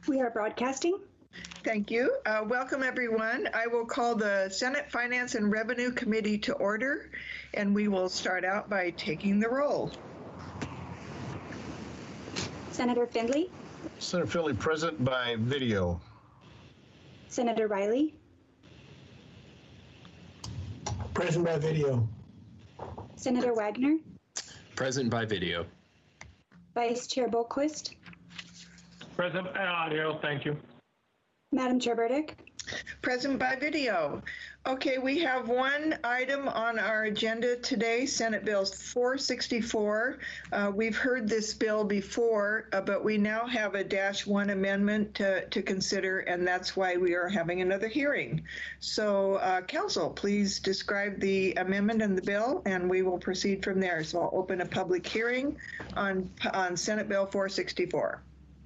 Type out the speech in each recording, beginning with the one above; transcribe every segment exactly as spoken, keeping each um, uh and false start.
We are broadcasting. Thank you. Uh, welcome, everyone. I will call the Senate Finance and Revenue Committee to order, and we will start out by taking the roll. Senator Findley. Senator Findley present by video. Senator Riley. Present by video. Senator Wagner. Present by video. Vice Chair Boquist. Present by audio, thank you. Madam Chair Burdick. Present by video. Okay, we have one item on our agenda today, Senate Bill four sixty-four. Uh, we've heard this bill before, uh, but we now have a dash one amendment to, to consider, and that's why we are having another hearing. So, uh, Council, please describe the amendment and the bill, and we will proceed from there. So I'll open a public hearing on, on Senate Bill four sixty-four.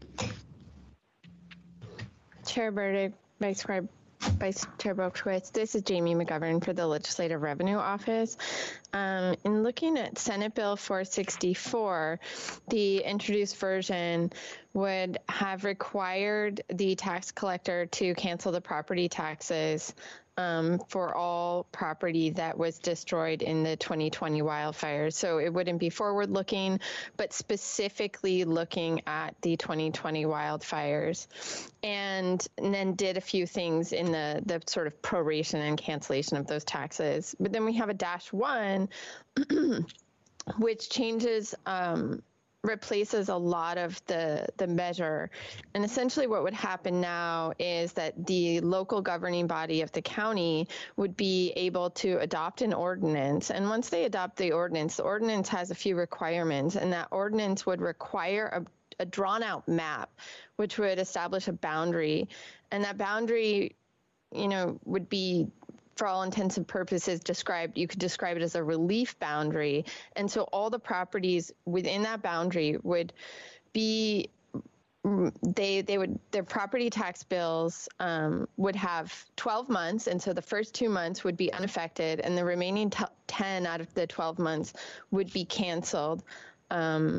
Chair Burdick, Vice Chair, Vice Chair Boquist, this is Jamie McGovern for the Legislative Revenue Office. Um, in looking at Senate Bill four sixty-four, the introduced version would have required the tax collector to cancel the property taxes um, for all property that was destroyed in the twenty twenty wildfires. So it wouldn't be forward-looking, but specifically looking at the twenty twenty wildfires, and, and then did a few things in the, the sort of proration and cancellation of those taxes. But then we have a dash one, which changes um, replaces a lot of the, the measure. And essentially what would happen now is that the local governing body of the county would be able to adopt an ordinance. And once they adopt the ordinance, the ordinance has a few requirements, and that ordinance would require a, a drawn out map, which would establish a boundary. And that boundary, you know, would be, for all intents and purposes, described, you could describe it as a relief boundary. And so all the properties within that boundary would be, they they would, their property tax bills um, would have twelve months. And so the first two months would be unaffected, and the remaining t- ten out of the twelve months would be canceled. Um,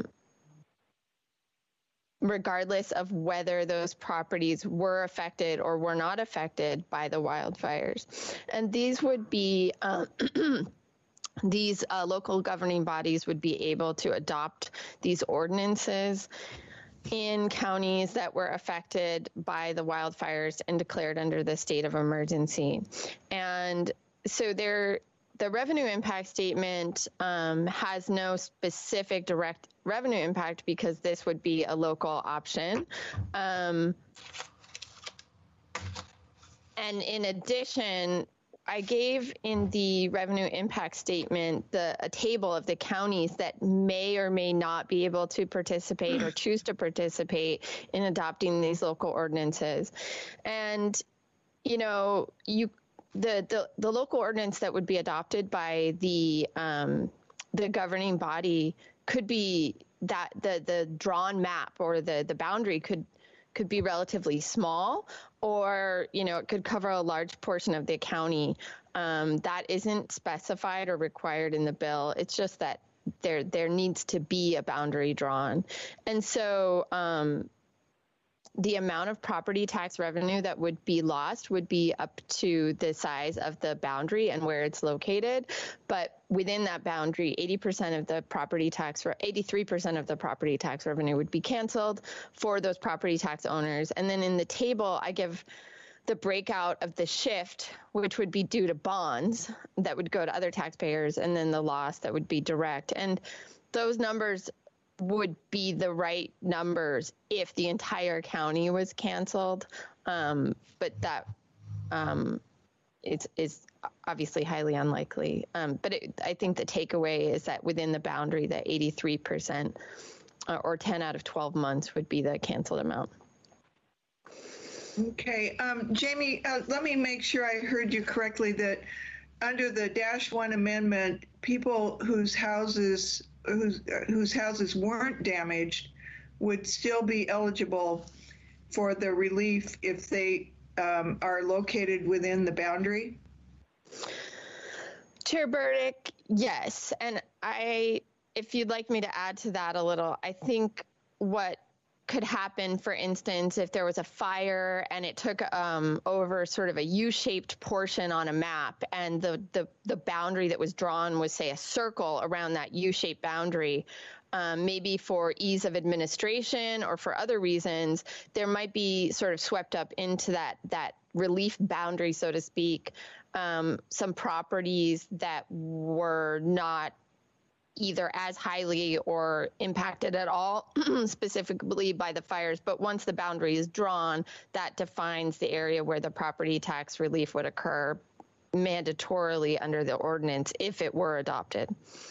regardless of whether those properties were affected or were not affected by the wildfires. And these would be, uh, these uh, local governing bodies would be able to adopt these ordinances in counties that were affected by the wildfires and declared under the state of emergency. And so they're, the revenue impact statement um, has no specific direct revenue impact because this would be a local option. Um, and in addition, I gave in the revenue impact statement the a table of the counties that may or may not be able to participate or choose to participate in adopting these local ordinances. And, you know, you The, the the local ordinance that would be adopted by the um, the governing body could be that the the drawn map or the the boundary could could be relatively small, or you know it could cover a large portion of the county. Um, that isn't specified or required in the bill. It's just that there there needs to be a boundary drawn, and so. Um, The amount of property tax revenue that would be lost would be up to the size of the boundary and where it's located. But within that boundary, eighty percent of the property tax, or eighty-three percent of the property tax revenue would be canceled for those property tax owners. And then in the table, I give the breakout of the shift, which would be due to bonds that would go to other taxpayers, and then the loss that would be direct. And those numbers would be the right numbers if the entire county was canceled, um, but that um, is, is obviously highly unlikely. Um, but it, I think the takeaway is that within the boundary, that eighty-three percent uh, or ten out of twelve months would be the canceled amount. Okay, um, Jamie, uh, let me make sure I heard you correctly that under the dash one amendment, people whose houses whose whose houses weren't damaged would still be eligible for the relief if they um, are located within the boundary? Chair Burdick, yes. And I, if you'd like me to add to that a little, I think what could happen, for instance, if there was a fire and it took um, over sort of a U-shaped portion on a map, and the, the, the boundary that was drawn was, say, a circle around that U-shaped boundary. Um, maybe for ease of administration or for other reasons, there might be sort of swept up into that that relief boundary, so to speak, um, some properties that were not either as highly or impacted at all specifically by the fires. But once the boundary is drawn, that defines the area where the property tax relief would occur mandatorily under the ordinance if it were adopted.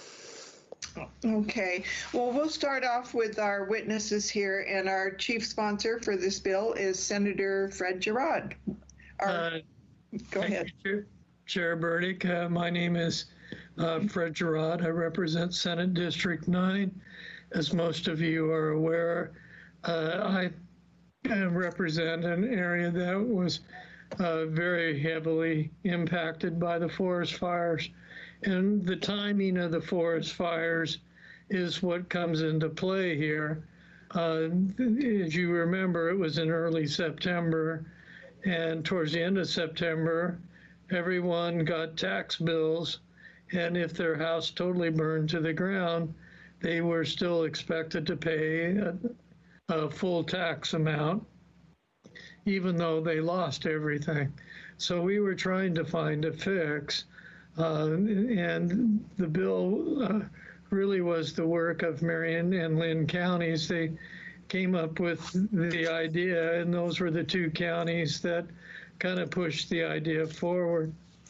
Okay, well, we'll start off with our witnesses here, and our chief sponsor for this bill is Senator Fred Girod. Our, Uh, go Thank ahead. you, Chair, Chair Burdick. Uh, my name is uh, Fred Girod. I represent Senate District nine. As most of you are aware, uh, I uh, represent an area that was uh, very heavily impacted by the forest fires. And the timing of the forest fires is what comes into play here. Uh, as you remember, it was in early September, and towards the end of September, everyone got tax bills, and if their house totally burned to the ground, they were still expected to pay a, a full tax amount, even though they lost everything. So we were trying to find a fix. Uh, and the bill uh, really was the work of Marion and Lynn counties. They came up with the idea, and those were the two counties that kind of pushed the idea forward.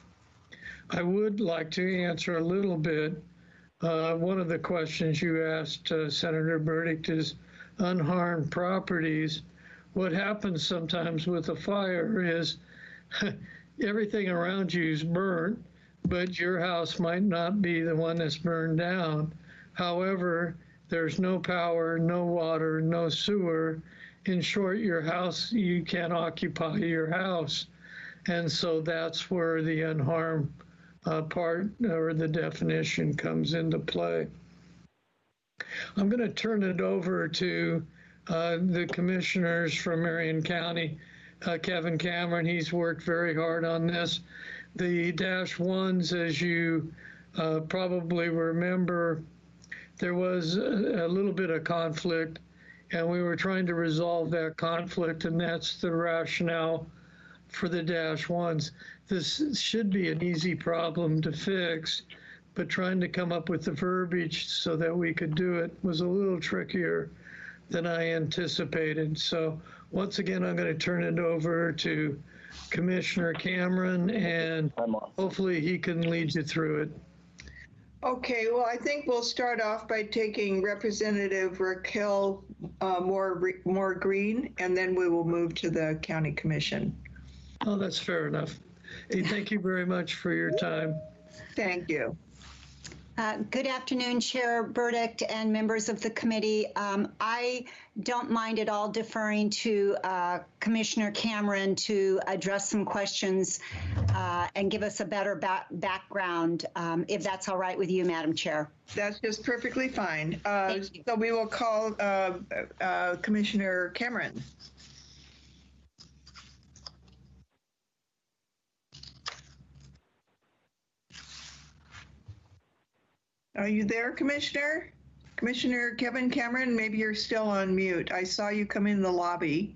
I would like to answer a little bit. Uh, one of the questions you asked, uh, Senator Burdick, is unharmed properties. What happens sometimes with a fire is everything around you is burnt, but your house might not be the one that's burned down. However, there's no power, no water, no sewer. In short, your house, you can't occupy your house. And so that's where the unharmed uh, part or the definition comes into play. I'm going to turn it over to uh, the commissioners from Marion County. Uh, Kevin Cameron, he's worked very hard on this. The dash ones, as you uh, probably remember, there was a, a little bit of conflict, and we were trying to resolve that conflict, and that's the rationale for the dash ones. This should be an easy problem to fix, but trying to come up with the verbiage so that we could do it was a little trickier than I anticipated. So once again, I'm going to turn it over to Commissioner Cameron, and hopefully he can lead you through it. Okay, well, I think we'll start off by taking Representative Raquel uh, Moore, Moore Green, and then we will move to the County Commission. Oh, that's fair enough. Hey, thank you very much for your time. Thank you. Uh, good afternoon, Chair Burdick and members of the committee. Um, I don't mind at all deferring to uh, Commissioner Cameron to address some questions uh, and give us a better ba background, um, if that's all right with you, Madam Chair. That's just perfectly fine. Uh, Thank you. So we will call uh, uh, Commissioner Cameron. Are you there, Commissioner? Commissioner Kevin Cameron, maybe you're still on mute. I saw you come in the lobby.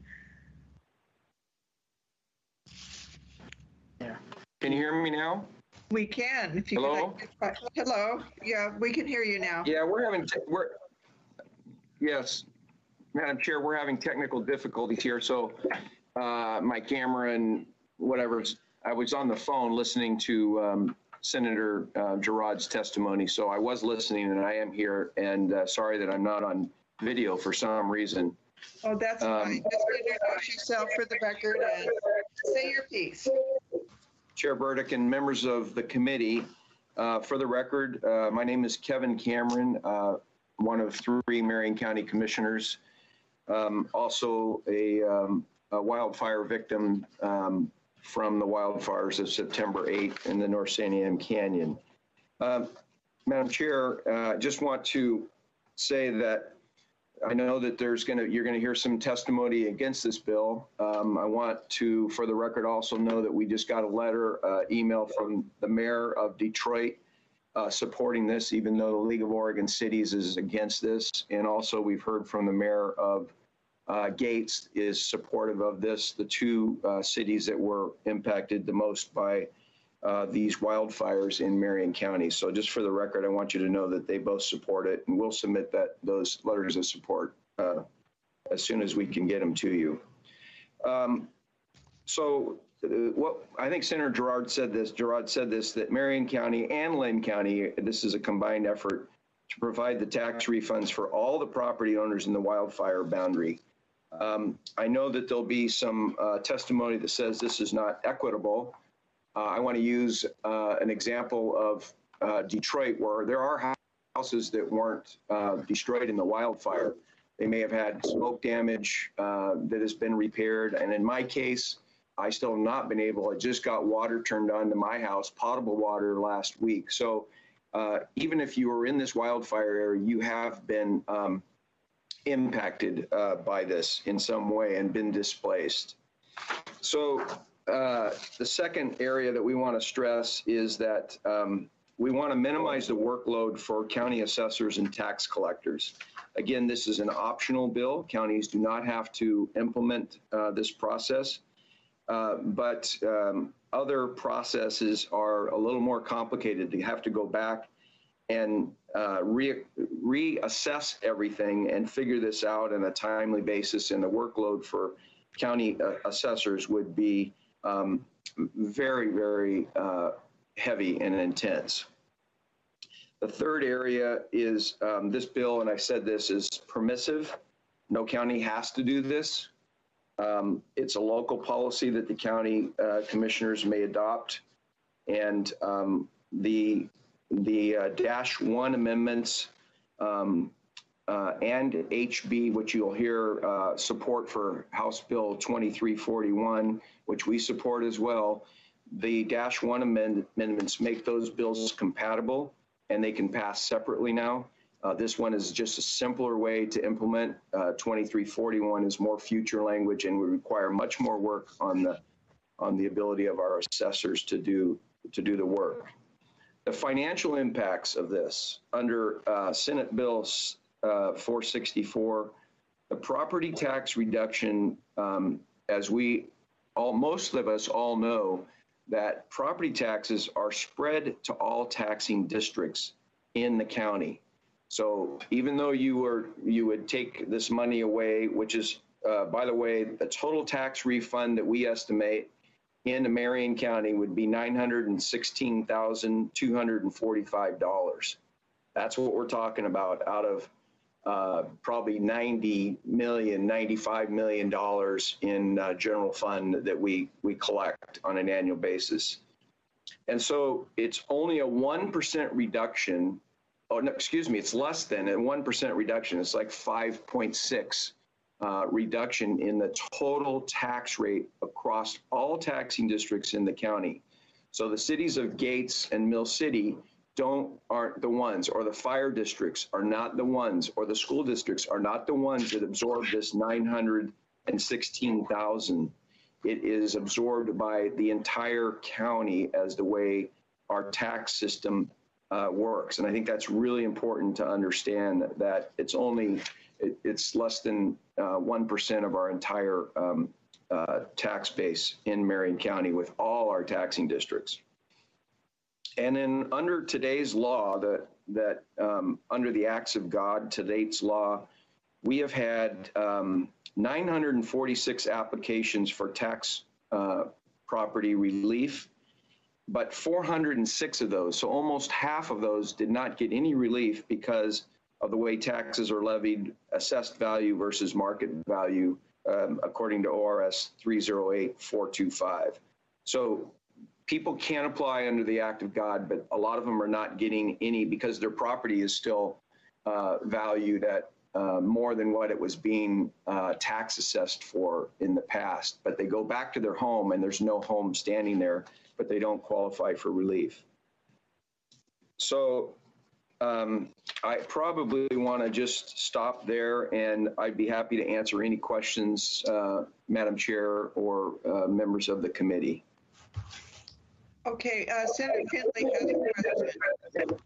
Can you hear me now? We can. If you Hello? Could, hello. Yeah, we can hear you now. Yeah, we're having, te- we're, yes, Madam Chair, we're having technical difficulties here. So uh, my camera and whatever, I was on the phone listening to um, Senator uh, Girod's testimony. So I was listening and I am here, and uh, sorry that I'm not on video for some reason. Oh, that's Um, fine. Just introduce yourself for the record and say your piece. Chair Burdick and members of the committee, uh, for the record, uh, my name is Kevin Cameron, uh, one of three Marion County commissioners, um, also a, um, a wildfire victim um, from the wildfires of September eighth in the North Santiam Canyon. Um, Madam Chair, I uh, just want to say that I know that there's going to, you're going to hear some testimony against this bill. Um, I want to, for the record, also know that we just got a letter, uh, email from the mayor of Detroit uh, supporting this, even though the League of Oregon Cities is against this. And also we've heard from the mayor of uh, Gates is supportive of this, the two uh, cities that were impacted the most by uh, these wildfires in Marion County. So just for the record, I want you to know that they both support it, and we'll submit that those letters of support uh, as soon as we can get them to you. Um, so uh, what I think Senator Gerard said this, Gerard said this, that Marion County and Lynn County, this is a combined effort to provide the tax refunds for all the property owners in the wildfire boundary. Um, I know that there'll be some uh, testimony that says this is not equitable. Uh, I want to use uh, an example of uh, Detroit, where there are houses that weren't uh, destroyed in the wildfire. They may have had smoke damage uh, that has been repaired. And in my case, I still have not been able, I just got water turned on to my house, potable water last week. So uh, even if you were in this wildfire area, you have been um, impacted uh, by this in some way and been displaced. So uh, the second area that we want to stress is that um, we want to minimize the workload for county assessors and tax collectors. Again, this is an optional bill. Counties do not have to implement uh, this process, uh, but um, other processes are a little more complicated. They have to go back and uh, re reassess everything and figure this out on a timely basis, and the workload for county uh, assessors would be um, very, very uh, heavy and intense. The third area is um, this bill, and I said this, is permissive. No county has to do this. Um, it's a local policy that the county uh, commissioners may adopt. And um, the, the uh, dash one amendments um, uh, and H B, which you'll hear uh, support for House Bill twenty-three forty-one, which we support as well. The dash one amend amendments make those bills compatible, and they can pass separately now. Uh, this one is just a simpler way to implement. Uh, twenty-three forty-one is more future language and would require much more work on the on the ability of our assessors to do to do the work. The financial impacts of this under uh, Senate Bill uh, four sixty-four, the property tax reduction, um, as we all most of us all know, that property taxes are spread to all taxing districts in the county. So even though you were you would take this money away, which is, uh, by the way, the total tax refund that we estimate in Marion County would be nine hundred sixteen thousand two hundred forty-five dollars. That's what we're talking about out of uh, probably ninety million, ninety-five million dollars in uh, general fund that we, we collect on an annual basis. And so it's only a one percent reduction. Oh, no, excuse me, it's less than a one percent reduction. It's like five point six uh, reduction in the total tax rate across all taxing districts in the county. So the cities of Gates and Mill City don't aren't the ones, or the fire districts are not the ones, or the school districts are not the ones that absorb this nine hundred sixteen thousand. It is absorbed by the entire county as the way our tax system uh, works. And I think that's really important to understand, that it's only, it, it's less than uh, one percent of our entire um, uh, tax base in Marion County with all our taxing districts. And then under today's law, that, that um, under the acts of God, today's law, we have had um, nine hundred forty-six applications for tax uh, property relief, but four hundred six of those, so almost half of those, did not get any relief because of the way taxes are levied, assessed value versus market value, um, according to O R S three oh eight four two five. So people can apply under the act of God, but a lot of them are not getting any because their property is still uh, valued at uh, more than what it was being uh, tax assessed for in the past. But they go back to their home and there's no home standing there, but they don't qualify for relief. So Um, I probably want to just stop there, and I'd be happy to answer any questions, uh, Madam Chair or uh, members of the committee. Okay, uh, Senator Finley has a question.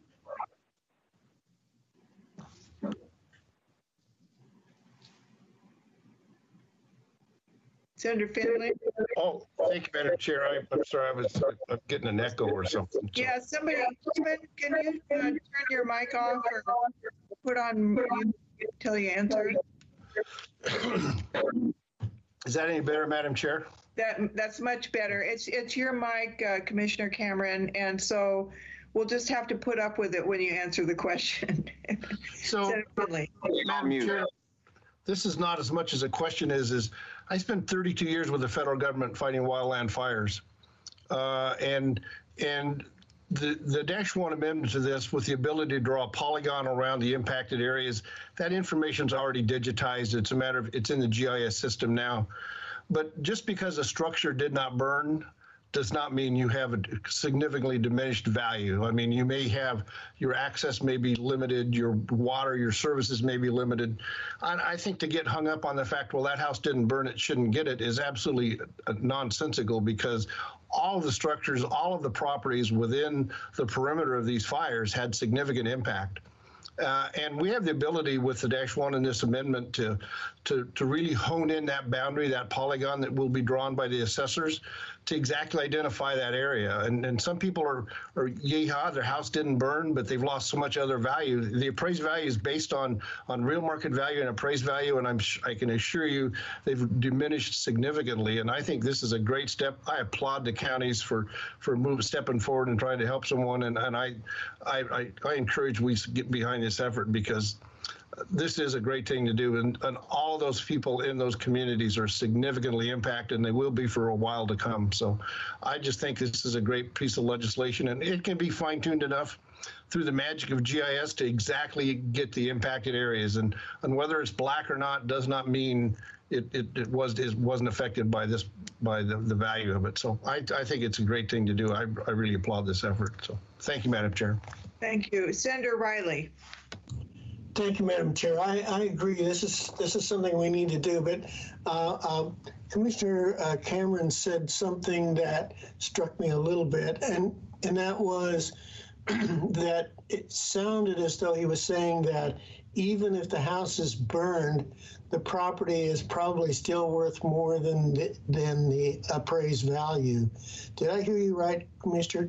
Senator Finley? Oh, thank you, Madam Chair. I, I'm sorry, I was uh, getting an echo or something. So- Yeah, somebody, can you uh, turn your mic off or put on mute until you answer? Is that any better, Madam Chair? That, that's much better. It's, it's your mic, uh, Commissioner Cameron, and so we'll just have to put up with it when you answer the question. So, Senator Finley. Madam mute. Chair, this is not as much as a question is, is I spent thirty-two years with the federal government fighting wildland fires. Uh, and and the, the dash one amendment to this with the ability to draw a polygon around the impacted areas, that information's already digitized. It's a matter of, it's in the G I S system now. But just because a structure did not burn does not mean you have a significantly diminished value. I mean, you may have, your access may be limited, your water, your services may be limited. I, I think to get hung up on the fact, well, that house didn't burn, it shouldn't get it, is absolutely nonsensical, because all of the structures, all of the properties within the perimeter of these fires had significant impact. Uh, and we have the ability with the dash one in this amendment to, to, to really hone in that boundary, that polygon that will be drawn by the assessors to exactly identify that area. And, and some people are, are yeehaw, their house didn't burn, but they've lost so much other value. The appraised value is based on, on real market value and appraised value, and I'm, I can assure you they've diminished significantly. And I think this is a great step. I applaud the counties for, for moving, stepping forward and trying to help someone. And, and I, I, I, I encourage we get behind this effort, because this is a great thing to do, and, and all those people in those communities are significantly impacted, and they will be for a while to come. So I just think this is a great piece of legislation, and it can be fine-tuned enough through the magic of G I S to exactly get the impacted areas. And, and whether it's black or not does not mean it, it, it, was, it wasn't affected by this, by the, the value of it. So I, I think it's a great thing to do. I, I really applaud this effort. So thank you, Madam Chair. Thank you. Senator Riley. Thank you, Madam Chair. I, I agree. This is this is something we need to do. But uh, um, Commissioner uh, Cameron said something that struck me a little bit, and and that was that it sounded as though he was saying that even if the house is burned, the property is probably still worth more than the, than the appraised value. Did I hear you right, Commissioner?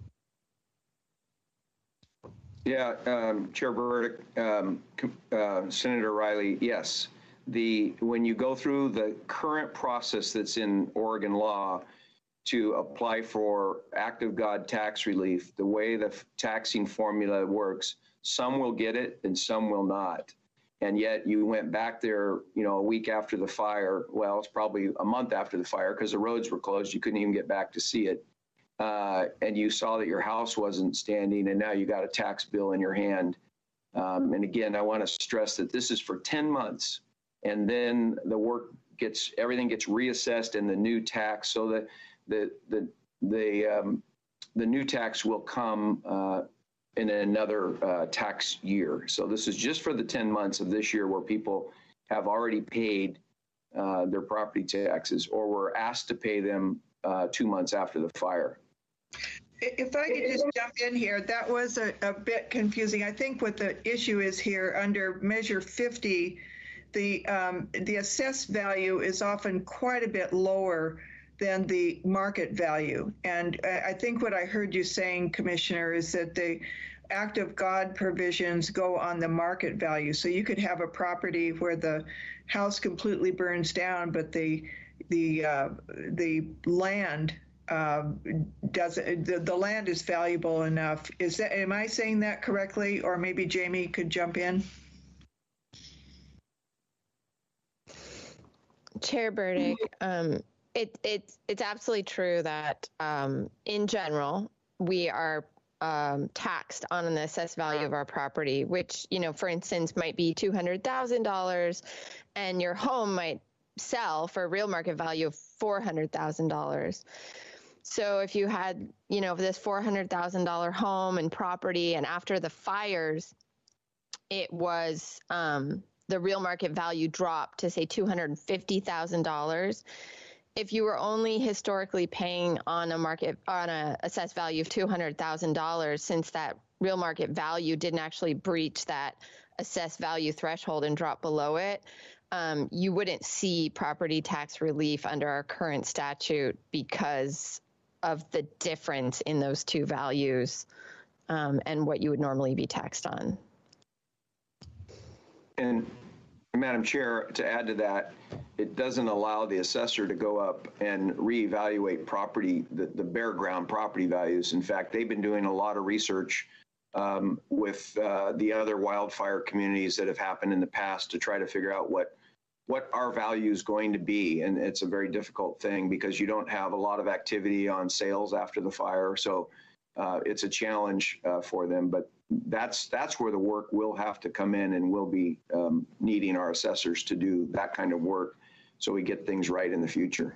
Yeah, um, Chair Burdick, um, uh, Senator Riley, yes. The when you go through the current process that's in Oregon law to apply for act of God tax relief, the way the taxing formula works, some will get it and some will not. And yet you went back there, you know, a week after the fire. Well, it's probably a month after the fire because the roads were closed. You couldn't even get back to see it. Uh, and you saw that your house wasn't standing, and now you got a tax bill in your hand. Um, and again, I want to stress that this is for ten months, and then the work gets, everything gets reassessed in the new tax, so that the the the um, the new tax will come uh, in another uh, tax year. So this is just for the ten months of this year where people have already paid uh, their property taxes or were asked to pay them uh, two months after the fire. If I could just jump in here, that was a, a bit confusing. I think what the issue is here under Measure fifty, the um, the assessed value is often quite a bit lower than the market value. And I think what I heard you saying, Commissioner, is that the act of God provisions go on the market value. So you could have a property where the house completely burns down, but the the uh, the land uh, does the, the land is valuable enough. Is that, am I saying that correctly? Or maybe Jamie could jump in. Chair Burdick, um, it, it, it's absolutely true that um, in general, we are um, taxed on the assessed value of our property, which, you know, for instance, might be two hundred thousand dollars, and your home might sell for a real market value of four hundred thousand dollars. So if you had, you know, this four hundred thousand dollars home and property, and after the fires, it was um, the real market value dropped to say two hundred fifty thousand dollars. If you were only historically paying on a market on a assessed value of two hundred thousand dollars, since that real market value didn't actually breach that assessed value threshold and drop below it, um, you wouldn't see property tax relief under our current statute because of the difference in those two values um, and what you would normally be taxed on. And Madam Chair, to add to that, it doesn't allow the assessor to go up and reevaluate property, the, the bare ground property values. In fact, they've been doing a lot of research um, with uh, the other wildfire communities that have happened in the past to try to figure out what what our value is going to be. And it's a very difficult thing because you don't have a lot of activity on sales after the fire. So uh, it's a challenge uh, for them, but that's that's where the work will have to come in, and we'll be um, needing our assessors to do that kind of work so we get things right in the future.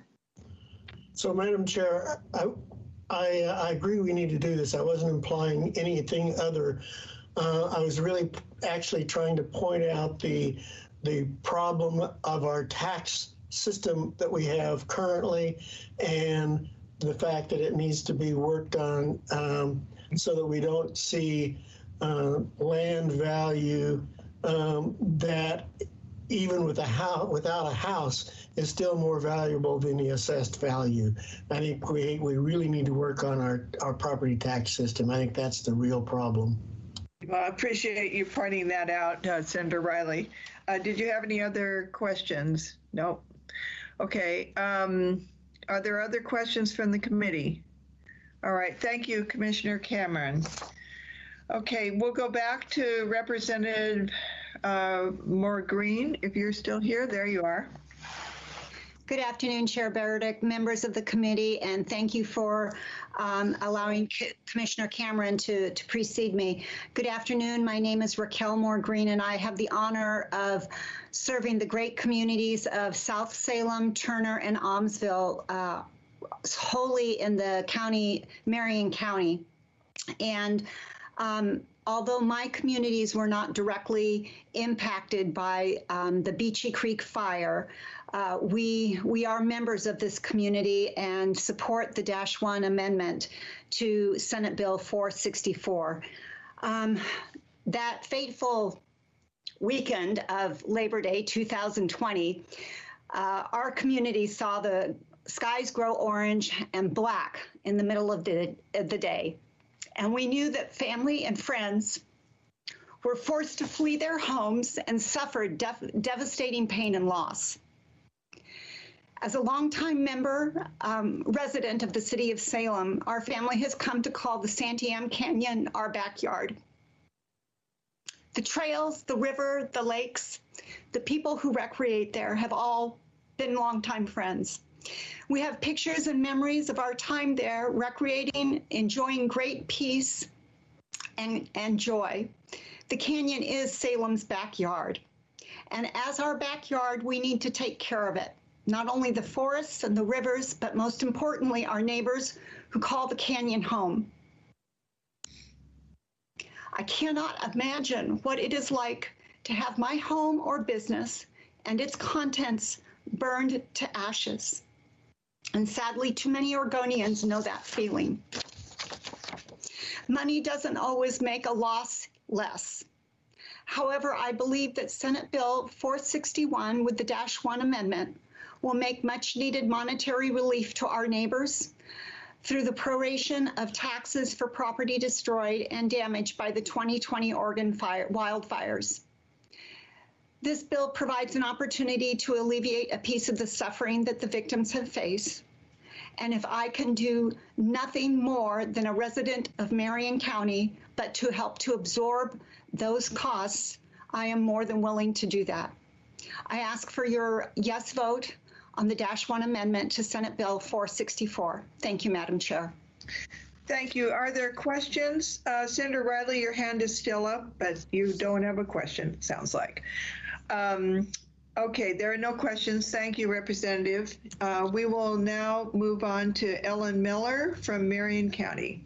So, Madam Chair, I, I, I agree we need to do this. I wasn't implying anything other. Uh, I was really actually trying to point out the the problem of our tax system that we have currently and the fact that it needs to be worked on um, so that we don't see uh, land value um, that even with a house, without a house, is still more valuable than the assessed value. I think we, we really need to work on our, our property tax system. I think that's the real problem. Well, I appreciate you pointing that out, uh, Senator Riley. Uh, did you have any other questions? No. Okay. Um, are there other questions from the committee? All right. Thank you, Commissioner Cameron. Okay, we'll go back to Representative uh, Moore Green. If you're still here, there you are. Good afternoon, Chair Burdick, members of the committee, and thank you for um, allowing C Commissioner Cameron to, to precede me. Good afternoon. My name is Raquel Moore Green, and I have the honor of serving the great communities of South Salem, Turner, and Almsville, uh, wholly in the county, Marion County. And um, although my communities were not directly impacted by um, the Beachy Creek fire, Uh, we we are members of this community and support the Dash One Amendment to Senate Bill four sixty-four. Um, that fateful weekend of Labor Day two thousand twenty, uh, our community saw the skies grow orange and black in the middle of the, of the day. And we knew that family and friends were forced to flee their homes and suffered def devastating pain and loss. As a longtime member, um, resident of the city of Salem, our family has come to call the Santiam Canyon our backyard. The trails, the river, the lakes, the people who recreate there have all been longtime friends. We have pictures and memories of our time there, recreating, enjoying great peace and, and joy. The canyon is Salem's backyard. And as our backyard, we need to take care of it. Not only the forests and the rivers, but most importantly, our neighbors who call the canyon home. I cannot imagine what it is like to have my home or business and its contents burned to ashes. And sadly, too many Oregonians know that feeling. Money doesn't always make a loss less. However, I believe that Senate Bill four sixty-one with the Dash One Amendment will make much needed monetary relief to our neighbors through the proration of taxes for property destroyed and damaged by the twenty twenty Oregon fire, wildfires. This bill provides an opportunity to alleviate a piece of the suffering that the victims have faced. And if I can do nothing more than a resident of Marion County, but to help to absorb those costs, I am more than willing to do that. I ask for your yes vote on the Dash One Amendment to Senate Bill four sixty-four. Thank you, Madam Chair. Thank you. Are there questions? Uh, Senator Riley, your hand is still up, but you don't have a question, it sounds like. Um, Okay, there are no questions. Thank you, Representative. Uh, we will now move on to Ellen Miller from Marion County.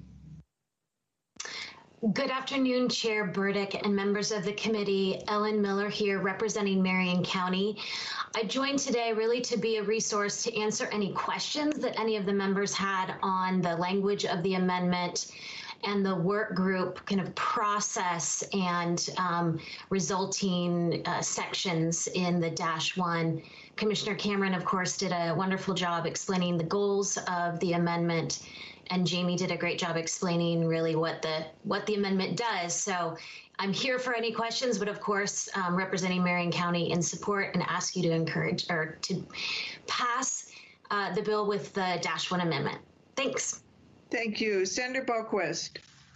Good afternoon, Chair Burdick and members of the committee. Ellen Miller here representing Marion County. I joined today really to be a resource to answer any questions that any of the members had on the language of the amendment and the work group kind of process and um, resulting uh, sections in the dash one. Commissioner Cameron, of course, did a wonderful job explaining the goals of the amendment, and Jamie did a great job explaining really what the what the amendment does. So I'm here for any questions, but of course, um, representing Marion County in support, and ask you to encourage or to pass uh, the bill with the dash one amendment. Thanks. Thank you. Senator Boquist.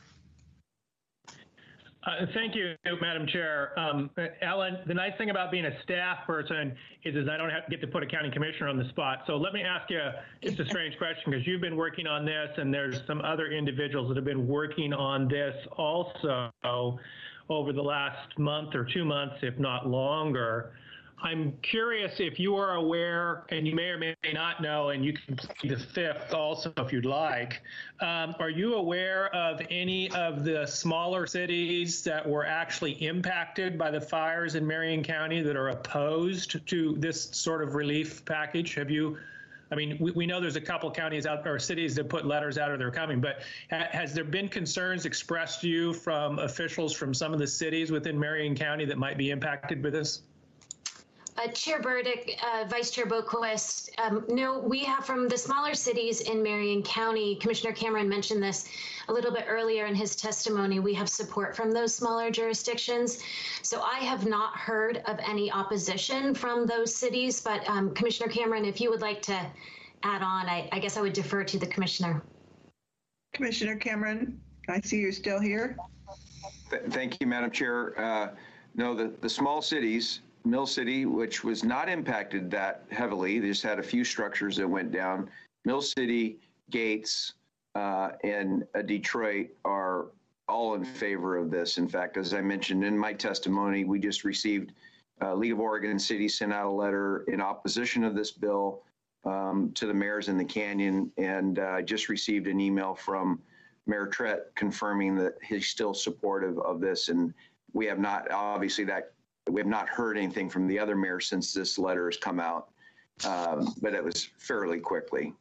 Uh, thank you, Madam Chair. Um, Ellen, the nice thing about being a staff person is, is I don't have, get to put a county commissioner on the spot. So let me ask you just a strange question, because you've been working on this, and there's some other individuals that have been working on this also over the last month or two months, if not longer. I'm curious if you are aware, and you may or may not know, and you can plead the fifth also if you'd like. Um, are you aware of any of the smaller cities that were actually impacted by the fires in Marion County that are opposed to this sort of relief package? Have you, I mean, we, we know there's a couple counties out or cities that put letters out or they're coming, but ha has there been concerns expressed to you from officials from some of the cities within Marion County that might be impacted by this? Uh, Chair Burdick, uh, Vice Chair Boquist, um, no, we have from the smaller cities in Marion County, Commissioner Cameron mentioned this a little bit earlier in his testimony, we have support from those smaller jurisdictions. So I have not heard of any opposition from those cities, but um, Commissioner Cameron, if you would like to add on, I, I guess I would defer to the Commissioner. Commissioner Cameron, I see you're still here. Th thank you, Madam Chair. Uh, no, the, the small cities, Mill City, which was not impacted that heavily. They just had a few structures that went down. Mill City, Gates, uh, and uh, Detroit are all in favor of this. In fact, as I mentioned in my testimony, we just received, uh, League of Oregon Cities sent out a letter in opposition of this bill um, to the mayors in the Canyon, and I uh, just received an email from Mayor Trett confirming that he's still supportive of this, and we have not, obviously that we have not heard anything from the other mayors since this letter has come out, um, but it was fairly quickly.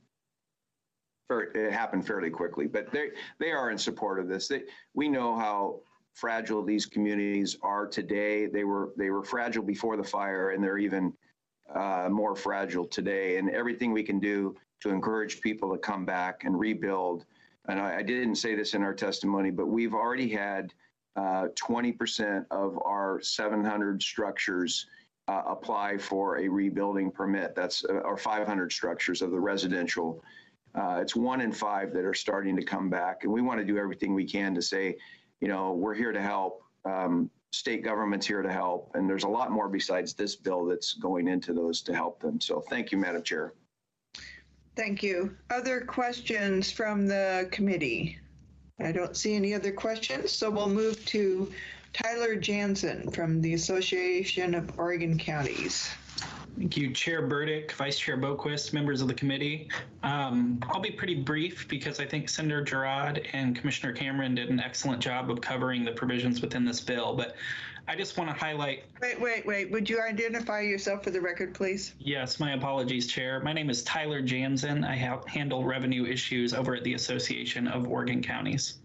It happened fairly quickly, but they they are in support of this. They, we know how fragile these communities are today. They were they were fragile before the fire, and they're even uh, more fragile today. And everything we can do to encourage people to come back and rebuild. And I, I didn't say this in our testimony, but we've already had Uh, twenty percent of our seven hundred structures uh, apply for a rebuilding permit. That's uh, or five hundred structures of the residential. Uh, it's one in five that are starting to come back. And we want to do everything we can to say, you know, we're here to help. Um, state government's here to help. And there's a lot more besides this bill that's going into those to help them. So thank you, Madam Chair. Thank you. Other questions from the committee? I don't see any other questions, so we'll move to Tyler Jansen from the Association of Oregon Counties. Thank you, Chair Burdick, Vice Chair Boquist, members of the committee. Um, I'll be pretty brief because I think Senator Girard and Commissioner Cameron did an excellent job of covering the provisions within this bill, but I just want to highlight. Wait, wait, wait. Would you identify yourself for the record, please? Yes, my apologies, Chair. My name is Tyler Jansen. I have, handle revenue issues over at the Association of Oregon Counties.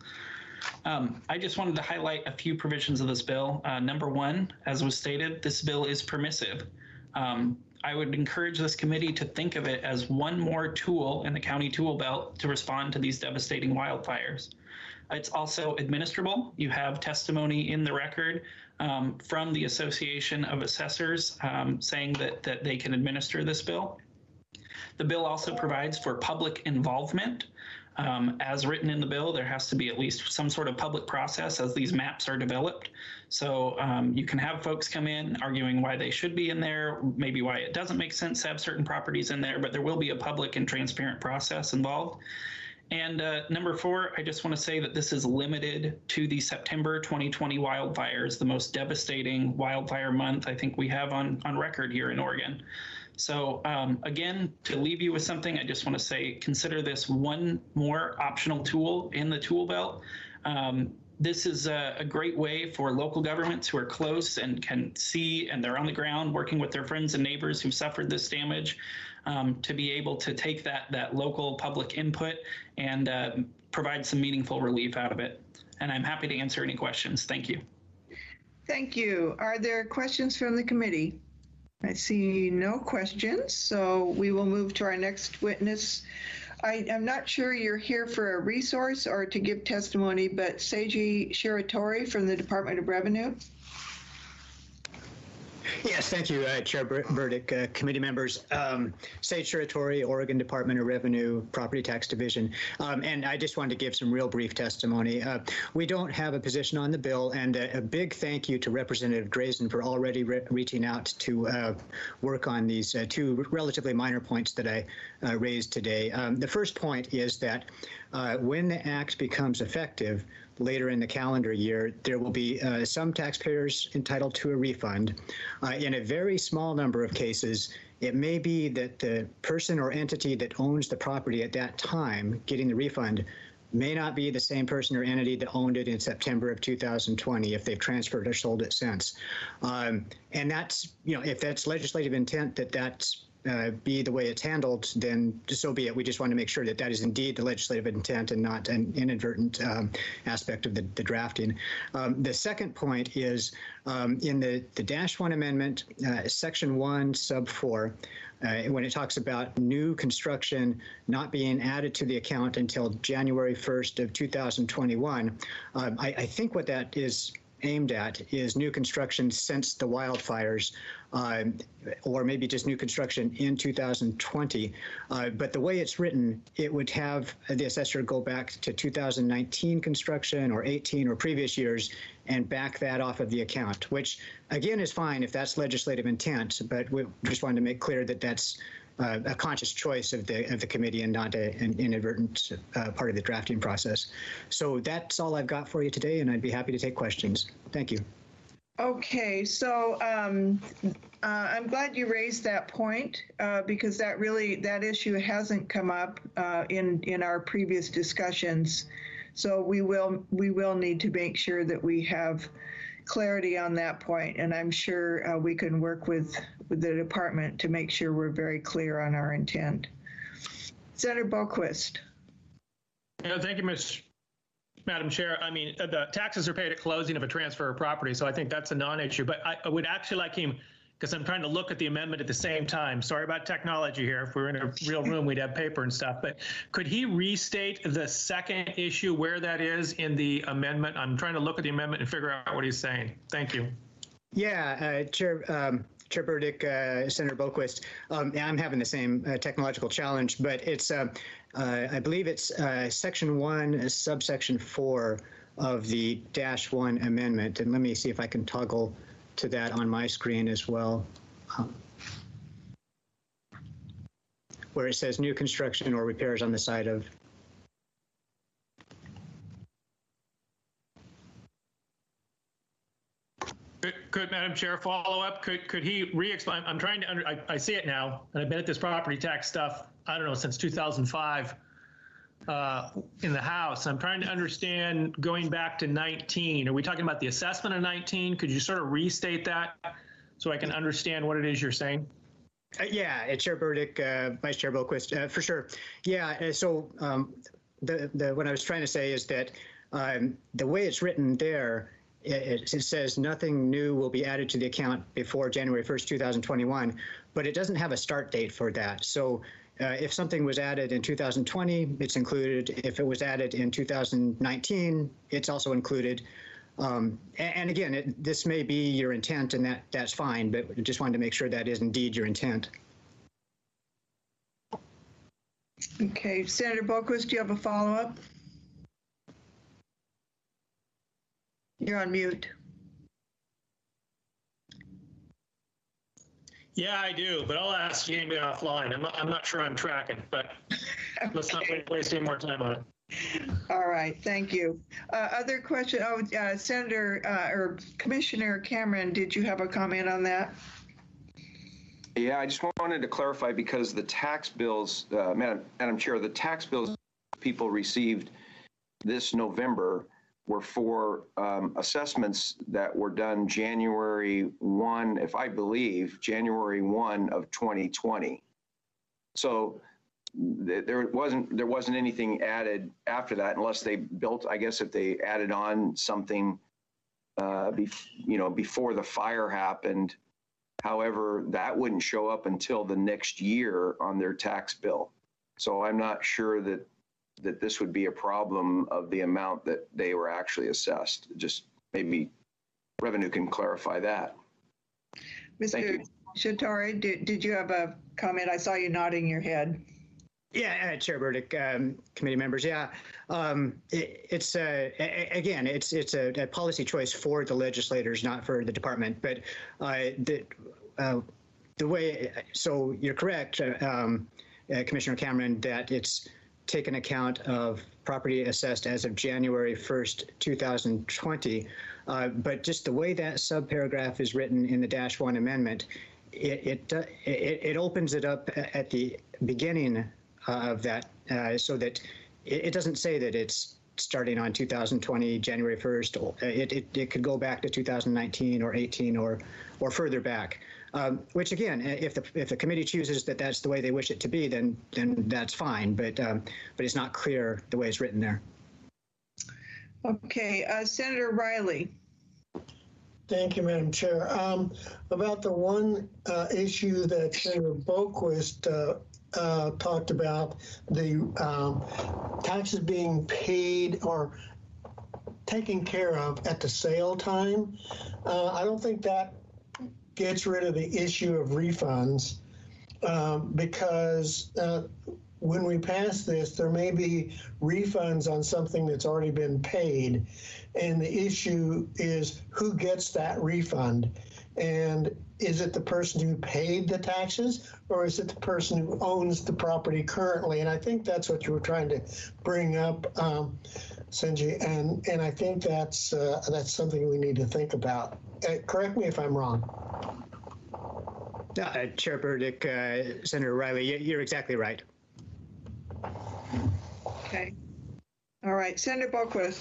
Um, I just wanted to highlight a few provisions of this bill. Uh, number one, as was stated, this bill is permissive. Um, I would encourage this committee to think of it as one more tool in the county tool belt to respond to these devastating wildfires. It's also administrable. You have testimony in the record um, from the Association of Assessors um, saying that, that they can administer this bill. The bill also provides for public involvement. Um, as written in the bill, there has to be at least some sort of public process as these maps are developed. So um, you can have folks come in arguing why they should be in there, maybe why it doesn't make sense to have certain properties in there, but there will be a public and transparent process involved. And uh, number four, I just want to say that this is limited to the September twenty twenty wildfires, the most devastating wildfire month I think we have on, on record here in Oregon. So um, again, to leave you with something, I just want to say, consider this one more optional tool in the tool belt. Um, this is a, a great way for local governments who are close and can see, and they're on the ground working with their friends and neighbors who suffered this damage, um, to be able to take that, that local public input and uh, provide some meaningful relief out of it. And I'm happy to answer any questions. Thank you. Thank you. Are there questions from the committee? I see no questions, so we will move to our next witness. I am not sure you're here for a resource or to give testimony, but Seiji Shiratori from the Department of Revenue. Yes, thank you, uh, Chair Burdick, uh, committee members. Um, Seiji Shiratori, Oregon Department of Revenue, Property Tax Division. Um, and I just wanted to give some real brief testimony. Uh, we don't have a position on the bill, and a, a big thank you to Representative Drazen for already re reaching out to uh, work on these uh, two relatively minor points that I uh, raised today. Um, the first point is that uh, when the act becomes effective, later in the calendar year, there will be uh, some taxpayers entitled to a refund. Uh, in a very small number of cases, it may be that the person or entity that owns the property at that time getting the refund may not be the same person or entity that owned it in September of two thousand twenty if they've transferred or sold it since. Um, and that's, you know, if that's legislative intent that that's Uh, be the way it's handled, then so be it. We just want to make sure that that is indeed the legislative intent and not an inadvertent um, aspect of the, the drafting. Um, the second point is um, in the, the dash one amendment, uh, section one, sub four, uh, when it talks about new construction not being added to the account until January first of two thousand twenty-one, um, I, I think what that is aimed at is new construction since the wildfires, uh, or maybe just new construction in two thousand twenty. Uh, but the way it's written, it would have the assessor go back to two thousand nineteen construction or eighteen or previous years and back that off of the account, which again is fine if that's legislative intent, but we just wanted to make clear that that's Uh, a conscious choice of the of the committee and not a, an inadvertent uh, part of the drafting process. So that's all I've got for you today, and I'd be happy to take questions. Thank you. Okay, so um, uh, I'm glad you raised that point uh, because that really that issue hasn't come up uh, in in our previous discussions. So we will we will need to make sure that we have clarity on that point, and I'm sure uh, we can work with, with the department to make sure we're very clear on our intent. Senator Boquist. Yeah, thank you, Miz Madam Chair. I mean, the taxes are paid at closing of a transfer of property, so I think that's a non-issue. But I, I would actually like him, because I'm trying to look at the amendment at the same time. Sorry about technology here. If we were in a real room, we'd have paper and stuff. But could he restate the second issue where that is in the amendment? I'm trying to look at the amendment and figure out what he's saying. Thank you. Yeah, uh, Chair um, Chair Burdick, uh, Senator Boquist, um, I'm having the same uh, technological challenge, but it's, uh, uh, I believe it's uh, section one, subsection four of the dash one amendment. And let me see if I can toggle to that on my screen as well, um, where it says new construction or repairs on the side of. Could, could Madam Chair follow up? Could could he re-explain? I'm trying to under. I, I see it now, and I've been at this property tax stuff, I don't know, since two thousand five uh, in the House. I'm trying to understand going back to nineteen. Are we talking about the assessment of nineteen? Could you sort of restate that so I can understand what it is you're saying? Uh, yeah, Chair Burdick, uh, Vice Chair Boquist, uh, for sure. Yeah, uh, so um, the, the, what I was trying to say is that um, the way it's written there, It, it says nothing new will be added to the account before January first, two thousand twenty-one, but it doesn't have a start date for that. So uh, if something was added in two thousand twenty, it's included. If it was added in two thousand nineteen, it's also included. Um, and, and again, it, this may be your intent, and that that's fine, but we just wanted to make sure that is indeed your intent. Okay, Senator Boquist, do you have a follow-up? You're on mute. Yeah, I do, but I'll ask Jamie offline. I'm not, I'm not sure I'm tracking, but Let's not waste any more time on it. All right, thank you. Uh, other question, oh, uh, Senator uh, or Commissioner Cameron, did you have a comment on that? Yeah, I just wanted to clarify because the tax bills, uh, Madam, Madam Chair, the tax bills people received this November were for um, assessments that were done January first, if I believe, January first of twenty twenty. So th there wasn't there wasn't anything added after that unless they built, I guess if they added on something, uh, bef you know, before the fire happened. However, that wouldn't show up until the next year on their tax bill. So I'm not sure that that this would be a problem of the amount that they were actually assessed. Just maybe revenue can clarify that. Mister Shatari, did, did you have a comment? I saw you nodding your head. Yeah, uh, Chair Burdick, um, committee members. Yeah, um, it, it's uh, a, again, it's it's a, a policy choice for the legislators, not for the department. But uh, the uh, the way, so you're correct, uh, um, uh, Commissioner Cameron, that it's taken account of property assessed as of January first, two thousand twenty. Uh, but just the way that subparagraph is written in the dash one amendment, it it, uh, it it opens it up at the beginning of that, uh, so that it, it doesn't say that it's starting on two thousand twenty, January first. It, it, it could go back to two thousand nineteen or eighteen or or further back. Um, which again, if the if the committee chooses that that's the way they wish it to be, then then that's fine. But um, but it's not clear the way it's written there. Okay, uh, Senator Riley. Thank you, Madam Chair. Um, about the one uh, issue that Senator Boquist uh, uh, talked about, the um, taxes being paid or taken care of at the sale time. Uh, I don't think that gets rid of the issue of refunds um, because uh, when we pass this, there may be refunds on something that's already been paid. And the issue is who gets that refund? And is it the person who paid the taxes or is it the person who owns the property currently? And I think that's what you were trying to bring up, um, Senji. And, and I think that's, uh, that's something we need to think about. Uh, correct me if I'm wrong. Uh, Chair Burdick, uh, Senator Riley, you're exactly right. Okay. All right, Senator Boquist.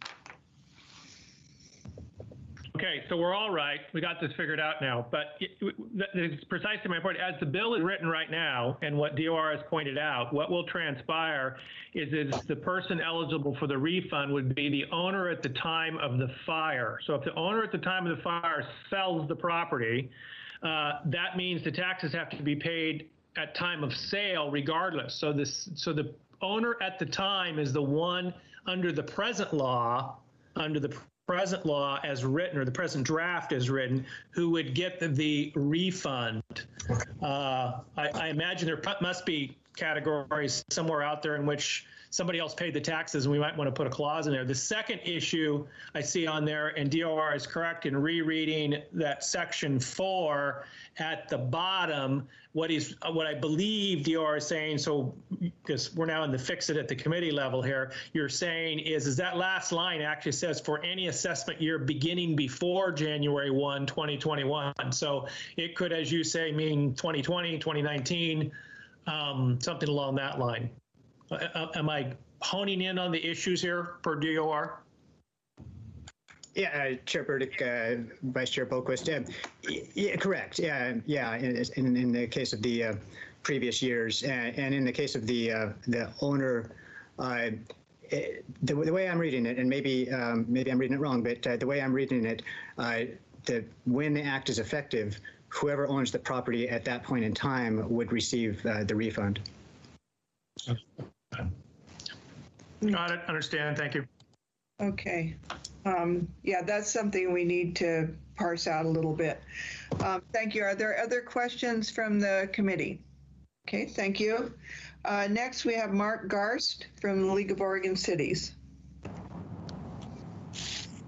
Okay, so we're all right. We got this figured out now. But it, it's precisely my point. As the bill is written right now, and what D O R has pointed out, what will transpire is, is the person eligible for the refund would be the owner at the time of the fire. So if the owner at the time of the fire sells the property, uh, that means the taxes have to be paid at time of sale regardless. So this, so the owner at the time is the one under the present law, under the present law as written, or the present draft as written, who would get the, the refund. Uh, I, I imagine there must be categories somewhere out there in which somebody else paid the taxes, and we might want to put a clause in there. The second issue I see on there, and D O R is correct in rereading that section four at the bottom, what is what I believe D O R is saying, so because we're now in the fix it at the committee level here, you're saying is, is that last line actually says for any assessment year beginning before January first, twenty twenty-one. So it could, as you say, mean twenty twenty, twenty nineteen, um, something along that line. Uh, am I honing in on the issues here for D O R? Yeah, uh, Chair Burdick, uh, Vice Chair Boquist. Uh, yeah, correct. Yeah, yeah. In, in, in the case of the uh, previous years, and, and in the case of the uh, the owner, uh, it, the, the way I'm reading it, and maybe um, maybe I'm reading it wrong, but uh, the way I'm reading it, uh, the when the act is effective, whoever owns the property at that point in time would receive uh, the refund. Got it. Understand. Thank you. Okay. Um, yeah, that's something we need to parse out a little bit. Um, thank you. Are there other questions from the committee? Okay, thank you. Uh, next, we have Mark Garst from the League of Oregon Cities.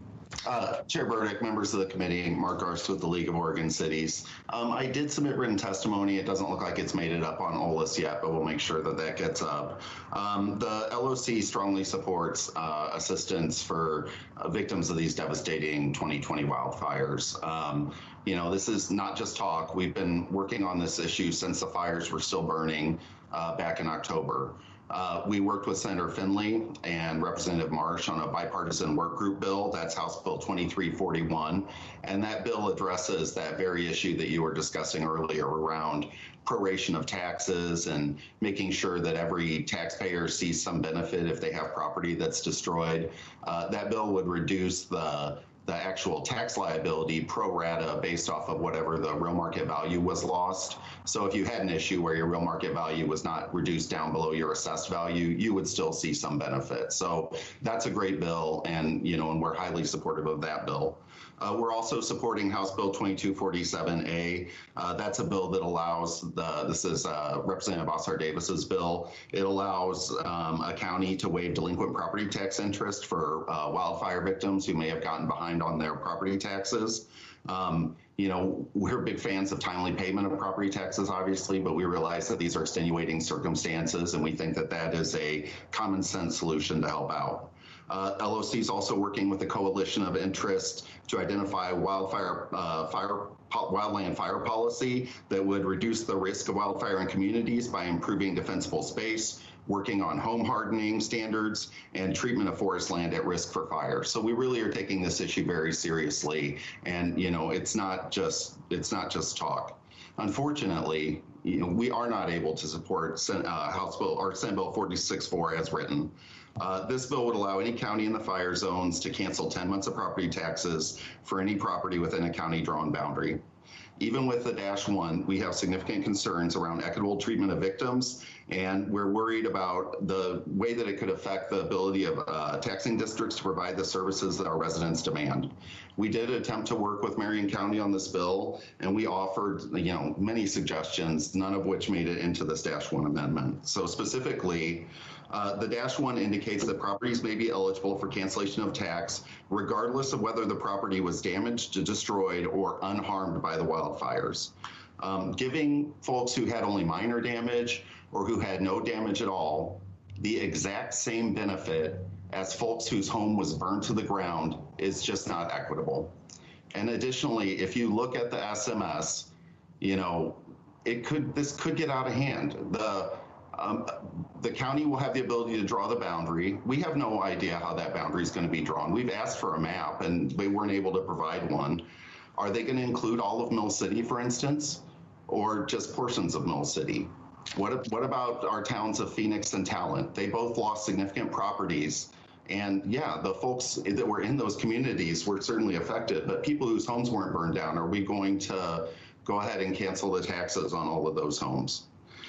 Uh, Chair Burdick, members of the committee, Mark Garst with the League of Oregon Cities. Um, I did submit written testimony. It doesn't look like it's made it up on O L A S yet, but we'll make sure that that gets up. Um, the L O C strongly supports uh, assistance for uh, victims of these devastating twenty twenty wildfires. Um, you know, this is not just talk. We've been working on this issue since the fires were still burning uh, back in October. Uh, we worked with Senator Finley and Representative Marsh on a bipartisan work group bill. That's House Bill twenty-three forty-one. And that bill addresses that very issue that you were discussing earlier around proration of taxes and making sure that every taxpayer sees some benefit if they have property that's destroyed. Uh, that bill would reduce the the actual tax liability pro rata based off of whatever the real market value was lost. So if you had an issue where your real market value was not reduced down below your assessed value, you would still see some benefit. So that's a great bill, and you know, and we're highly supportive of that bill. Uh, we're also supporting House Bill twenty-two forty-seven A. Uh, that's a bill that allows the, this is uh, Representative Ossar Davis's bill. It allows um, a county to waive delinquent property tax interest for uh, wildfire victims who may have gotten behind on their property taxes. Um, you know, we're big fans of timely payment of property taxes, obviously, but we realize that these are extenuating circumstances, and we think that that is a common sense solution to help out. Uh, L O C is also working with a coalition of interest to identify wildfire, uh, fire, wildland fire policy that would reduce the risk of wildfire in communities by improving defensible space, working on home hardening standards, and treatment of forest land at risk for fire. So we really are taking this issue very seriously, and you know, it's not just it's not just talk. Unfortunately, you know, we are not able to support Sen uh, House Bill or Senate Bill forty-six four as written. Uh, this bill would allow any county in the fire zones to cancel ten months of property taxes for any property within a county drawn boundary. Even with the dash one, we have significant concerns around equitable treatment of victims, and we're worried about the way that it could affect the ability of uh, taxing districts to provide the services that our residents demand. We did attempt to work with Marion County on this bill, and we offered, you know, many suggestions, none of which made it into this dash one amendment. So specifically, Uh, the dash one indicates that properties may be eligible for cancellation of tax regardless of whether the property was damaged, destroyed, or unharmed by the wildfires. Um, giving folks who had only minor damage or who had no damage at all the exact same benefit as folks whose home was burned to the ground is just not equitable. And additionally, if you look at the S M S, you know, it could this could get out of hand. The Um, the county will have the ability to draw the boundary. We have no idea how that boundary is going to be drawn. We've asked for a map and we weren't able to provide one. Are they going to include all of Mill City, for instance, or just portions of Mill City? What, what about our towns of Phoenix and Talent? They both lost significant properties. And yeah, the folks that were in those communities were certainly affected, but people whose homes weren't burned down, are we going to go ahead and cancel the taxes on all of those homes?